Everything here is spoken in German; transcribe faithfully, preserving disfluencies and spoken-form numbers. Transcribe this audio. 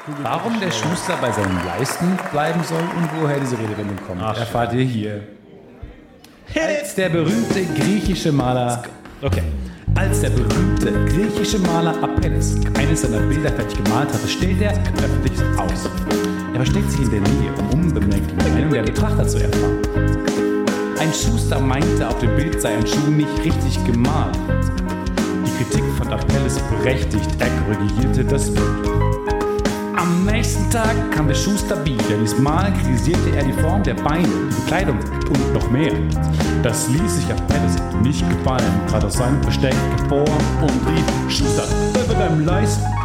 Warum der Schuster bei seinen Leisten bleiben soll und woher diese Redewendung kommt, Ach, erfahrt ihr hier. Als der berühmte griechische Maler... Okay. Als der berühmte griechische Maler Apelles eines seiner Bilder fertig gemalt hatte, stellt er öffentlich aus. Er versteckt sich in der Nähe, um unbemerkt die Meinung der Betrachter zu erfahren. Ein Schuster meinte, auf dem Bild sei ein Schuh nicht richtig gemalt. Die Kritik von Apelles berechtigt, er korrigierte das Bild. Am nächsten Tag kam der Schuster wieder. Diesmal kritisierte er die Form der Beine, die Bekleidung und noch mehr. Das ließ sich Apelles nicht gefallen, trat aus seinem Versteck hervor und rief: Schuster, über deinem Leisten